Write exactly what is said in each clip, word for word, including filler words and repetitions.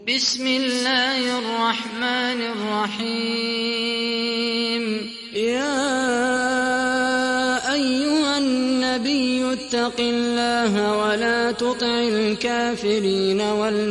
بسم الله الرحمن الرحيم يا أيها النبي اتق الله ولا تطع الكافرين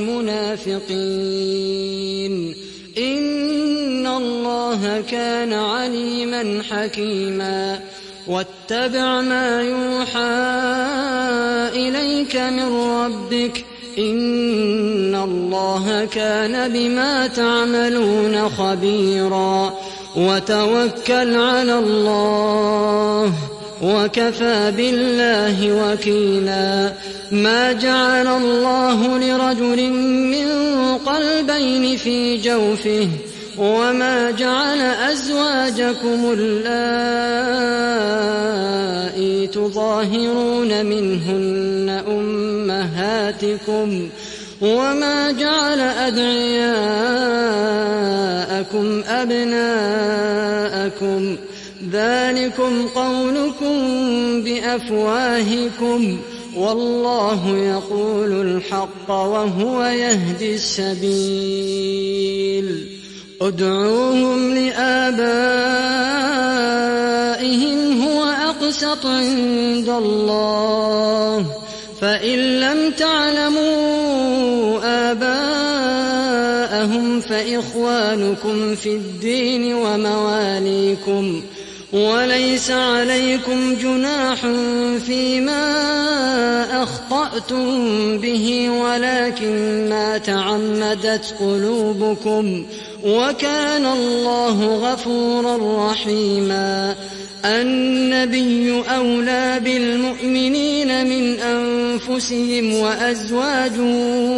والمنافقين إن الله كان عليما حكيما واتبع ما يوحى إليك من ربك إن الله كان بما تعملون خبيرا وتوكل على الله وكفى بالله وكيلا ما جعل الله لرجل من قلبين في جوفه وما جعل أزواجكم اللائي تظاهرون منهن أمهاتكم وما جعل أدعياءكم أبناءكم ذلكم قولكم بأفواهكم والله يقول الحق وهو يهدي السبيل ادعوهم لآبائهم هو أقسط عند الله فإن لم تعلموا آباءهم فإخوانكم في الدين ومواليكم وليس عليكم جناح فيما أخطأتم به ولكن ما تعمدت قلوبكم وكان الله غفورا رحيما النبي أولى بالمؤمنين من أنفسهم وأزواجه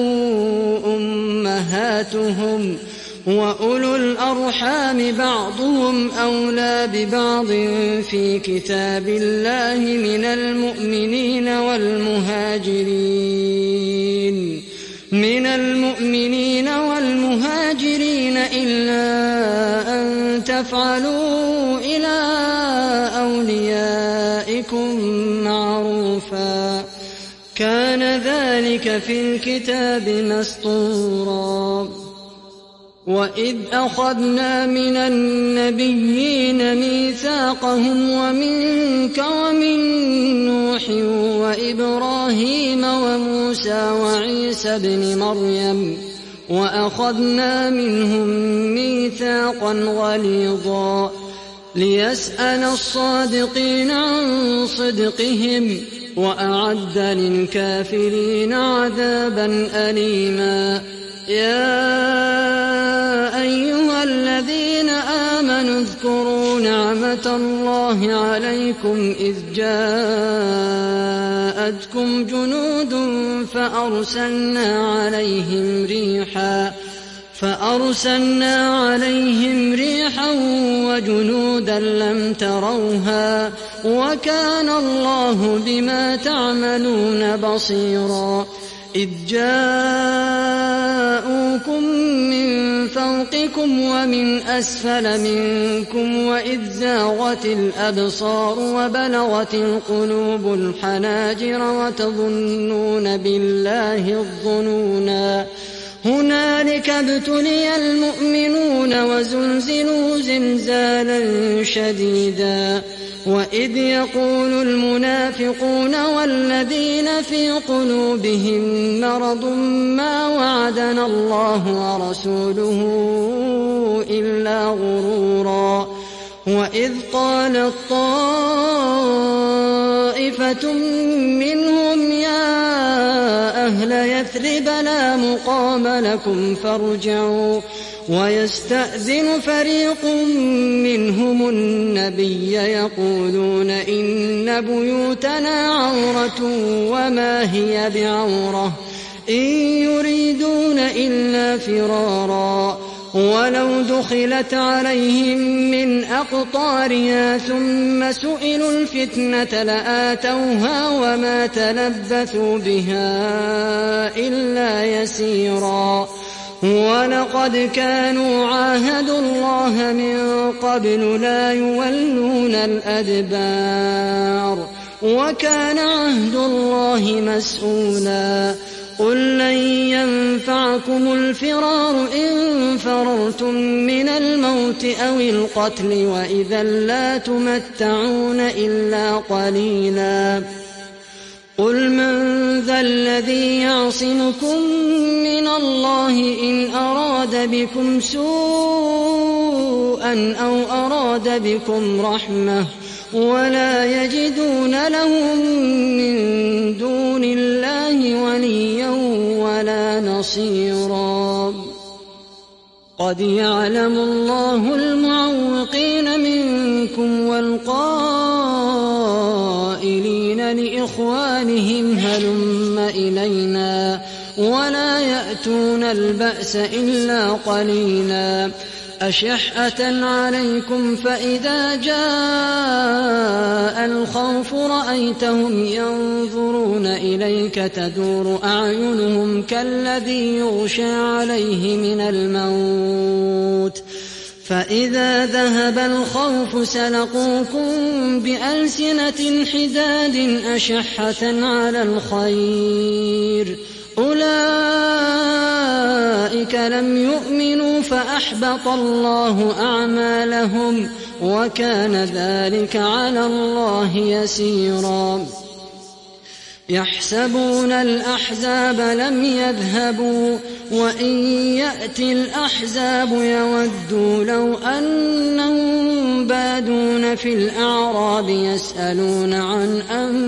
أمهاتهم وأولو الأرحام بعضهم أولى ببعض في كتاب الله من المؤمنين والمهاجرين من المؤمنين والمهاجرين إلا أن تفعلوا إلى أوليائكم معروفا كان ذلك في الكتاب مسطورا وإذ أخذنا من النبيين ميثاقهم ومنك ومن نوح وإبراهيم وموسى وعيسى ابن مريم وأخذنا منهم ميثاقا غليظا ليسأل الصادقين عن صدقهم وأعد للكافرين عذابا أليما يا أيها الذين آمنوا اذكروا نعمة الله عليكم إذ جاءتكم جنود فأرسلنا عليهم ريحا فأرسلنا عليهم ريحا وجنودا لم تروها وكان الله بما تعملون بصيرا إذ جاءوكم من فوقكم ومن أسفل منكم وإذ زاغت الأبصار وبلغت القلوب الحناجر وتظنون بالله الظنونا هنالك ابتلي المؤمنون وزلزلوا زلزالا شديدا وإذ يقول المنافقون والذين في قلوبهم مرض ما وعدنا الله ورسوله إلا غرورا وإذ قالت طائفة منهم يا أهل يثرب لا مقام لكم فارجعوا ويستأذن فريق منهم النبي يقولون إن بيوتنا عورة وما هي بعورة إن يريدون إلا فرارا ولو دخلت عليهم من أقطارها ثم سئلوا الفتنة لآتوها وما تلبثوا بها إلا يسيرا ولقد كانوا عاهدوا الله من قبل لا يولون الأدبار وكان عهد الله مسؤولا قل لن ينفعكم الفرار إن فررتم من الموت أو القتل وإذا لا تمتعون إلا قليلا قل من ذا الذي يعصمكم من الله إن أراد بكم سوءا أو أراد بكم رحمة ولا يجدون لهم من دون الله وليا ولا نصيرا قد يعلم الله المعوقين منكم والقائلين لإخوانهم هلم إلينا ولا يأتون البأس إلا قليلا أشحة عليكم فإذا جاء الخوف رأيتهم ينظرون إليك تدور أعينهم كالذي يغشى عليه من الموت فإذا ذهب الخوف سلقوكم بألسنة حداد أشحة على الخير أولئك لم يؤمنوا فأحبط الله أعمالهم وكان ذلك على الله يسيرا يحسبون الأحزاب لم يذهبوا وإن يأتي الأحزاب يودوا لو أنهم بادون في الأعراب يسألون عن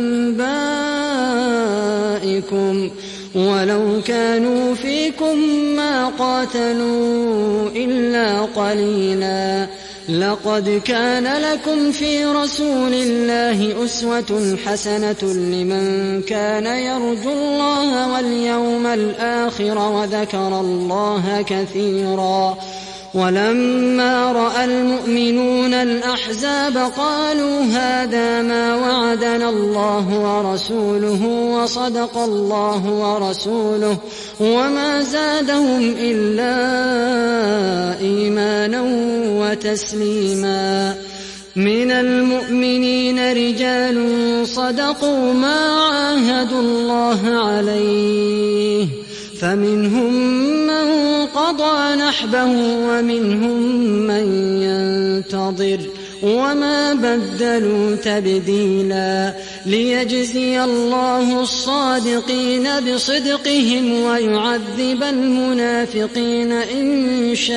أنبائكم ولو كانوا فيكم ما قاتلوا إلا قليلا لقد كان لكم في رسول الله أسوة حسنة لمن كان يرجو الله واليوم الآخر وذكر الله كثيرا ولما رأى المؤمنون الأحزاب قالوا هذا ما وعدنا الله ورسوله وصدق الله ورسوله وما زادهم إلا إيمانا وتسليما من المؤمنين رجال صدقوا ما عاهدوا الله عليه فمنهم من قضى نحبه ومنهم من ينتظر وما بدلوا تبديلا ليجزي الله الصادقين بصدقهم ويعذب المنافقين إن شاء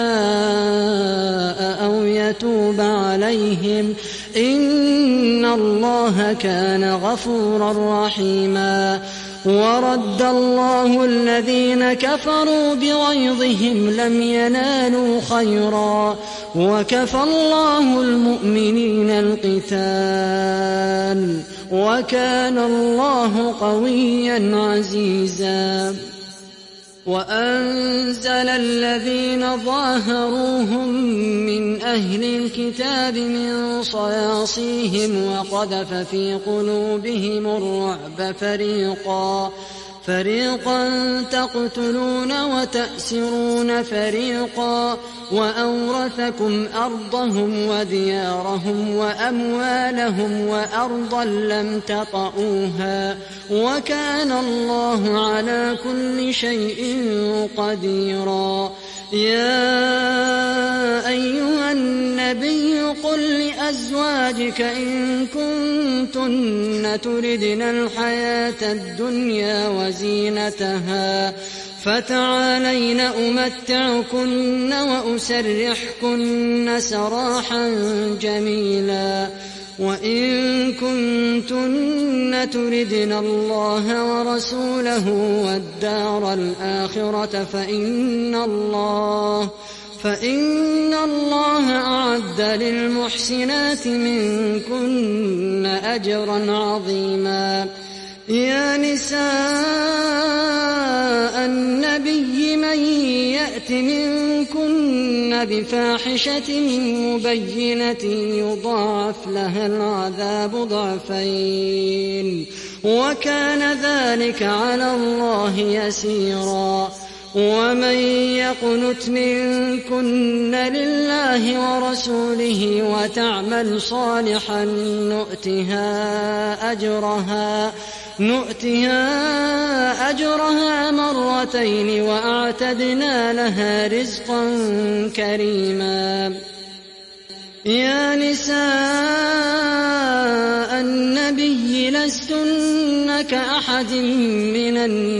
أو يتوب عليهم إن الله كان غفورا رحيما ورد الله الذين كفروا بغيظهم لم ينالوا خيرا وكفى الله المؤمنين القتال وكان الله قويا عزيزا وأنزل الذين ظاهروهم من أهل الكتاب من صياصيهم وقذف في قلوبهم الرعب فريقا فريقا تقتلون وتأسرون فريقا وأورثكم أرضهم وديارهم وأموالهم وأرضا لم تطئوها وكان الله على كل شيء قديرا يا أيها النبي قل لأزواجك إن كنتن تردن الحياة الدنيا وزينتها فتعالين أمتعكن وأسرحكن سراحا جميلا وإن كنتن تردن الله ورسوله والدار الآخرة فإن الله فإن الله أعد للمحسنات منكن أجرا عظيما يا نساء النبي من يأت منكن بفاحشة مبينة يضاعف لها العذاب ضعفين وكان ذلك على الله يسيرا ومن يقنت منكن لله ورسوله وتعمل صالحا نؤتها أجرها نؤتها أجرها مرتين وأعتدنا لها رزقا كريما. يا نساء النبي لستن كأحد من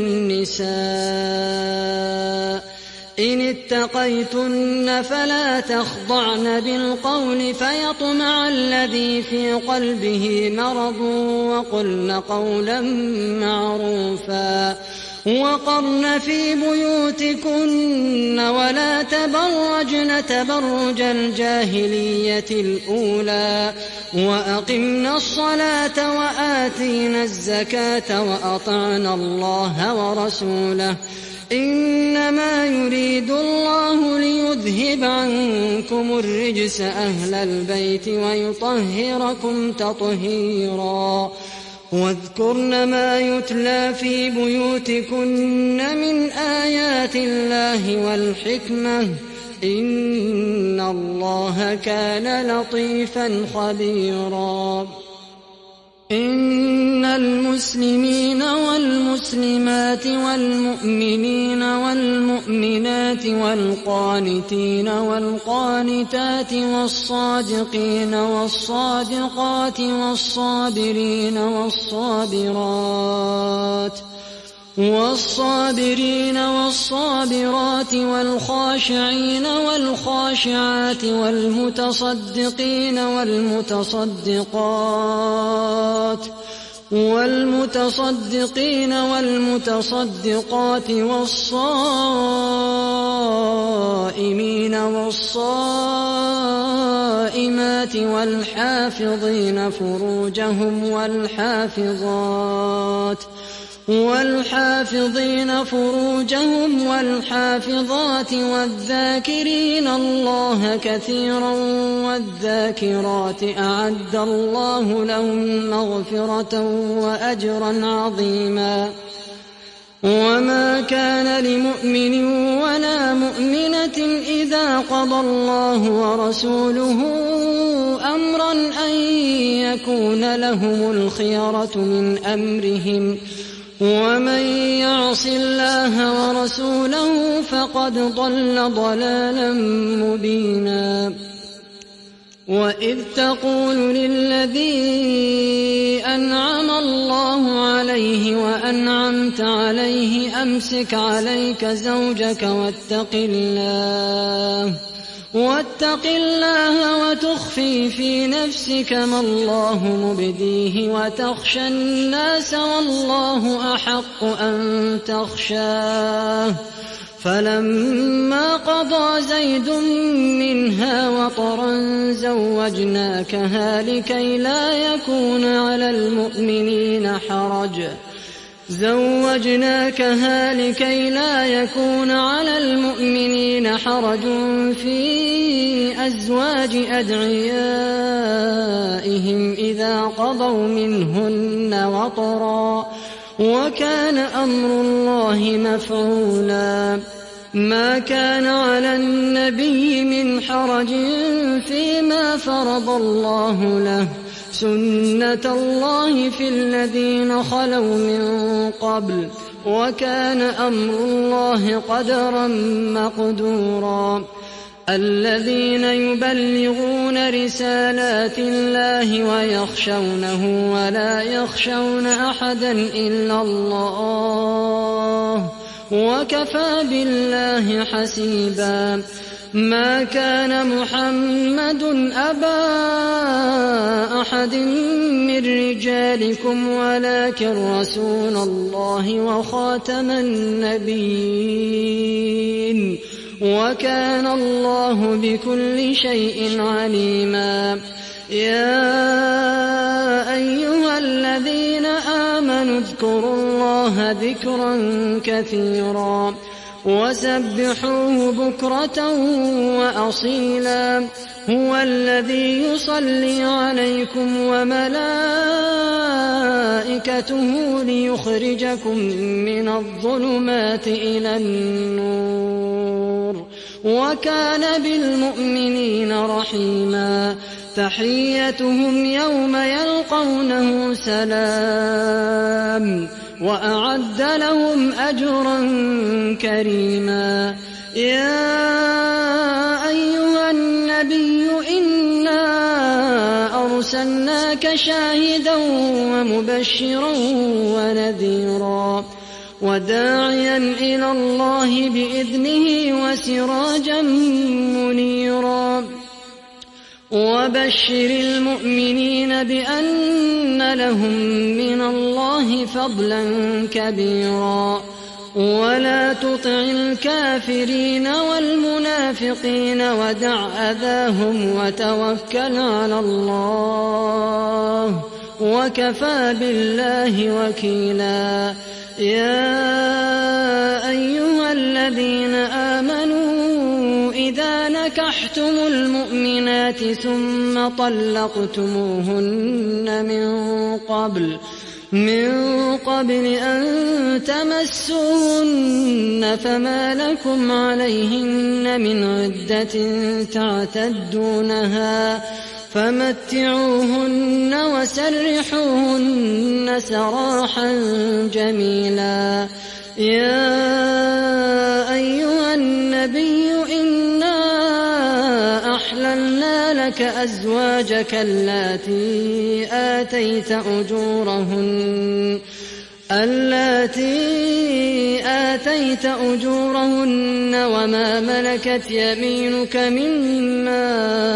النساء إن اتقيتن فلا تخضعن بالقول فيطمع الذي في قلبه مرض وقلن قولا معروفا وقرن في بيوتكن ولا تبرجن تبرج الجاهلية الأولى وأقمنا الصلاة وآتينا الزكاة وأطعنا الله ورسوله إنما يريد الله ليذهب عنكم الرجس أهل البيت ويطهركم تطهيرا. واذكرن ما يتلى في بيوتكن من آيات الله والحكمة إن الله كان لطيفا خبيرا. إن المسلمين والمسلمات والمؤمنين والمؤمنات والقانتين والقانتات والصادقين والصادقات والصابرين والصابرات والصابرين والصابرات والخاشعين والخاشعات والمتصدقين والمتصدقات والمتصدقين والمتصدقات والصائمين والصائمات والحافظين فروجهم والحافظات والحافظين فروجهم والحافظات والذاكرين الله كثيرا والذاكرات أعد الله لهم مغفرة وأجرا عظيما. وما كان لمؤمن ولا مؤمنة إذا قضى الله ورسوله أمرا أن يكون لهم الخيرة من أمرهم ومن يعص الله ورسوله فقد ضل ضلالا مبينا. وإذ تقول للذي أنعم الله عليه وأنعمت عليه أمسك عليك زوجك واتق الله واتق الله وتخفي في نفسك ما الله مبديه وتخشى الناس والله أحق أن تخشاه. فلما قضى زيد منها وطرا زوجناكها لكي لا يكون على المؤمنين حرج زوجناكها لكي لا يكون على المؤمنين حرج في أزواج أدعيائهم إذا قضوا منهن وطرا وكان أمر الله مفعولا. ما كان على النبي من حرج فيما فرض الله له سنة الله في الذين خلوا من قبل وكان أمر الله قدرا مقدورا. الذين يبلغون رسالات الله ويخشونه ولا يخشون أحدا إلا الله وكفى بالله حسيبا. ما كان محمد أبا أحد من رجالكم ولكن رسول الله وخاتم النبيين وكان الله بكل شيء عليما. يا أيها الذين آمنوا اذكروا الله ذكرا كثيرا وسبحوه بكرة وأصيلا هو الذي يصلي عليكم وملائكته ليخرجكم من الظلمات إلى النور وكان بالمؤمنين رحيما تحيتهم يوم يلقونه سلام وأعد لهم أجرا كريما يا أيها النبي إنا أرسلناك شاهدا ومبشرا ونذيرا وداعيا إلى الله بإذنه وسراجا منيرا وبشر المؤمنين بأن لهم من الله فضلا كبيرا ولا تطع الكافرين والمنافقين ودع أذاهم وتوكل على الله وكفى بالله وكيلا يا أيها الذين آمنوا إذا نكحتم المؤمنات ثم طلقتموهن من قبل من قبل أن تمسوهن فما لكم عليهن من عدة تعتدونها فمتعوهن وسرحوهن سراحا جميلا يا أيها النبي إنا أحللنا لك أزواجك اللاتي آتيت أجورهن اللاتي آتيت أجورهن وما ملكت يمينك مما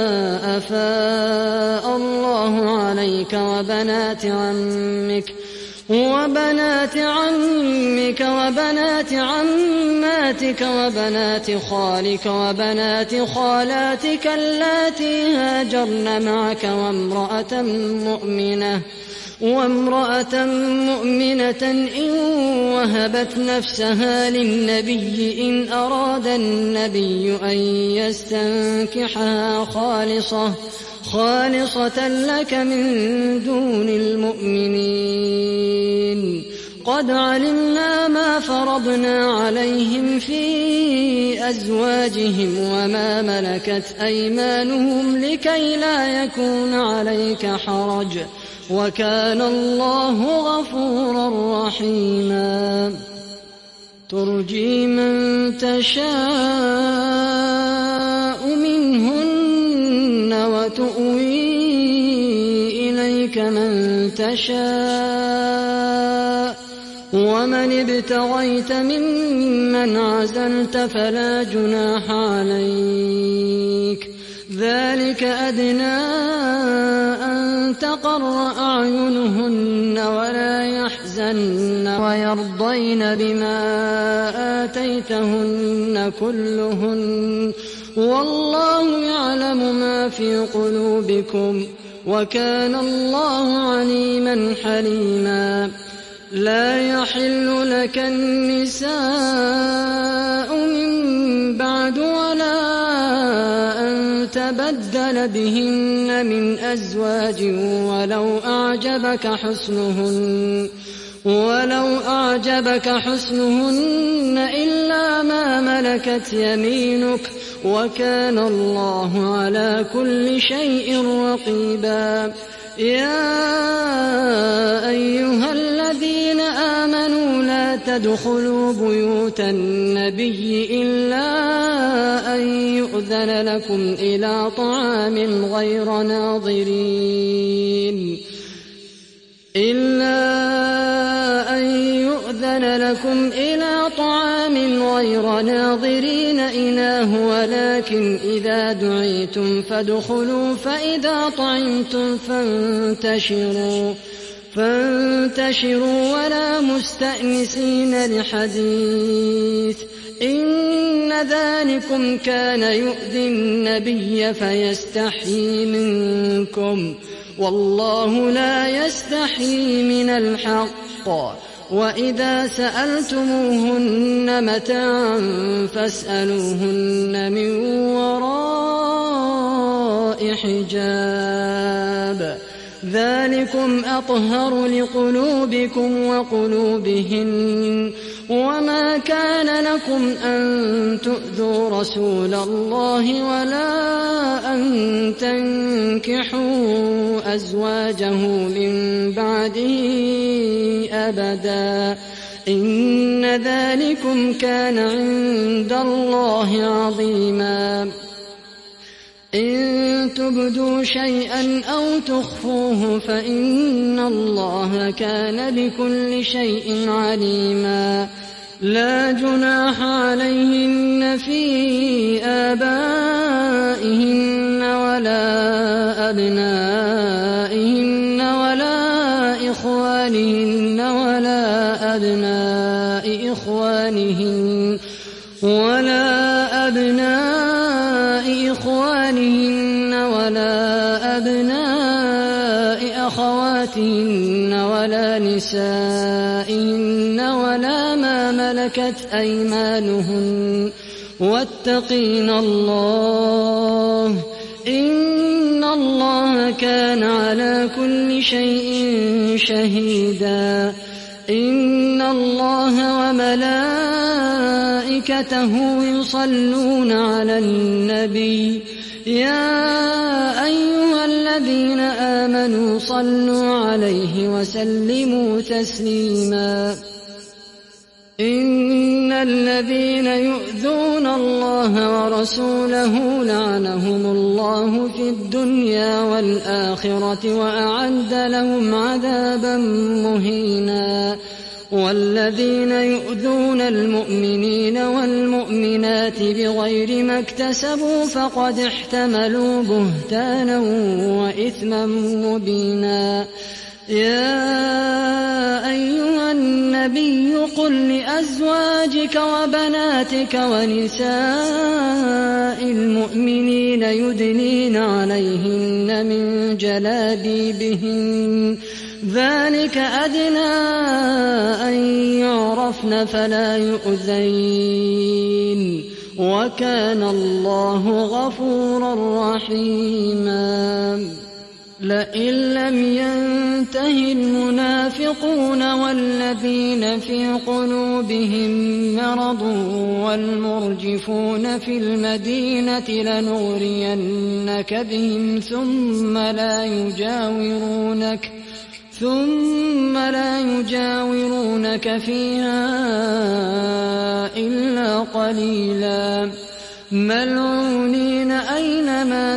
أفاء الله عليك وبنات عمك وبنات عمك وبنات عماتك وبنات خالك وبنات خالاتك اللاتي هاجرن معك وامرأة مؤمنة وامرأة مؤمنة إن وهبت نفسها للنبي إن أراد النبي أن يستنكحها خالصة خالصة لك من دون المؤمنين قد علمنا ما فرضنا عليهم في أزواجهم وما ملكت أيمانهم لكي لا يكون عليك حرج وكان الله غفورا رحيما ترجي من تشاء منهن وتؤوي إليك من تشاء ومن ابتغيت ممن عزلت فلا جناح عليك ذلك أدنى أن تقر أعينهن ولا يحزن ويرضين بما آتيتهن كلهن والله يعلم ما في قلوبكم وكان الله عليما حليما لا يحل لك النساء من بعد ولا أن تبدل بهن من أزواج ولو أعجبك حسنهن ولو أعجبك حسنهن إلا ما ملكت يمينك وكان الله على كل شيء رقيبا يا أيها الذين آمنوا لا تدخلوا بيوت النبي إلا أن يؤذن لكم إلى طعام غير ناظرين إلا أن يؤذن لكم إلى طعام غير ناظرين إناه ولكن إذا دعيتم فادخلوا فإذا طعمتم فانتشروا فانتشروا ولا مستأنسين لحديث إن ذلكم كان يؤذي النبي فيستحيي منكم والله لا يستحيي من الحق وإذا سألتموهن متاعا فاسألوهن من وراء حجاب ذلكم أطهر لقلوبكم وقلوبهن وما كان لكم أن تؤذوا رسول الله ولا أن تنكحوا أزواجه من بعده أبدا إن ذلكم كان عند الله عظيما إن تبدوا شيئا أو تخفوه فإن الله كان بكل شيء عليما لا جناح عليهن في آبائهن ولا أبنائهن ولا إخوانهن ولا أبناء إخوانهن ولا أبناء إخوانهن ولا أبناء أخواتهن ولا نسائهن ولا ما ملكت أيمانهن واتقين الله إن الله كان على كل شيء شهيدا إن الله وملائكته يصلون على النبي يا أيها الذين آمنوا صلوا عليه وسلموا تسليما إن الذين يؤذون الله ورسوله لعنهم الله في الدنيا والآخرة وأعد لهم عذابا مهينا والذين يؤذون المؤمنين والمؤمنات بغير ما اكتسبوا فقد احتملوا بهتانا وإثما مبينا يا أيها النبي قل لأزواجك وبناتك ونساء المؤمنين يدنين عليهن من جلابيبهن ذلك أدنى أن يعرفن فلا يؤذين وكان الله غفورا رحيما لئن لم ينته المنافقون والذين في قلوبهم مرض والمرجفون في المدينة لنغرينك بهم ثم لا يجاورونك ثم لا يجاورونك فيها إلا قليلا ملعونين أينما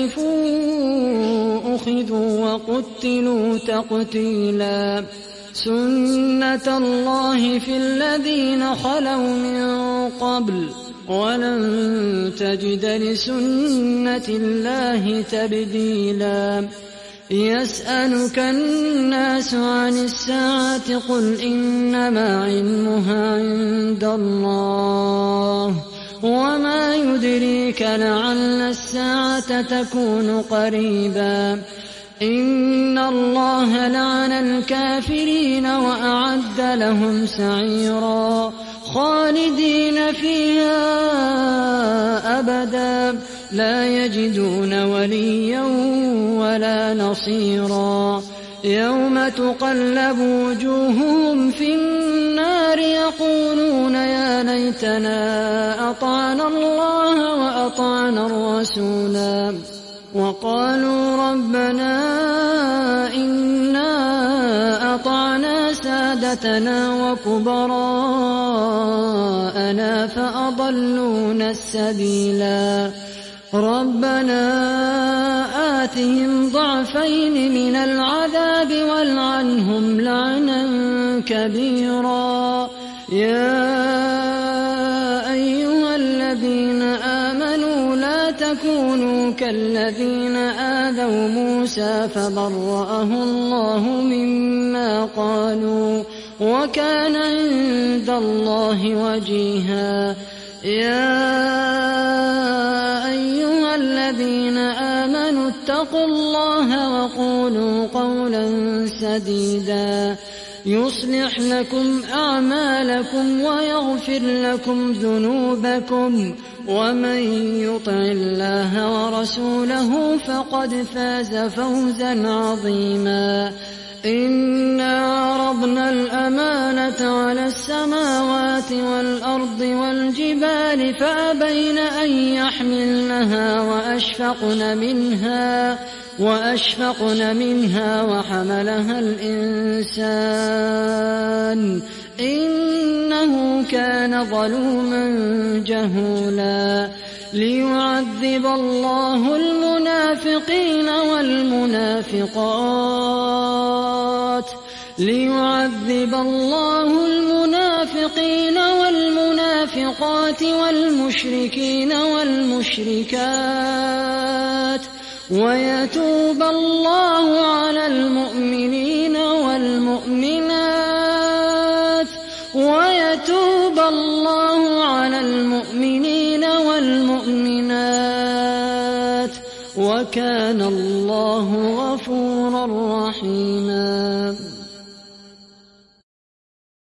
ثقفوا أخذوا وقتلوا تقتيلا سنة الله في الذين خلوا من قبل ولن تجد لسنة الله تبديلا يسألك الناس عن الساعة قل إنما علمها عند الله وما يدريك لعل الساعة تكون قريبا إن الله لعن الكافرين وأعد لهم سعيرا خالدين فيها أبدا لا يجدون وليا ولا نصيرا يوم تقلب وجوههم في النار يقولون يا ليتنا أطعنا الله وأطعنا الرسولا وقالوا ربنا إنا أطعنا سادتنا وكبراءنا فأضلونا السبيلا ربنا آتهم ضعفين من العذاب والعنهم لعنا كبيرا يا أيها الذين آمنوا لا تكونوا كالذين آذوا موسى فبرأه الله مما قالوا وكان عند الله وجيها يا أيها الذين آمنوا اتقوا الله وقولوا قولا سديدا يصلح لكم أعمالكم ويغفر لكم ذنوبكم ومن يطع الله ورسوله فقد فاز فوزا عظيما إنا عرضنا الأمانة على السماوات والأرض والجبال فأبين أن يحملنها وأشفقن منها وأشفقن منها وحملها الإنسان إنه كان ظلوما جهولا ليعذب الله المنافقين والمنافقات ليعذب الله المنافقين والمنافقات والمشركين والمشركات ويتوب الله على المؤمنين والمؤمنات ويتوب الله على المؤمنين والمؤمنات وكان الله غفورا رحيما.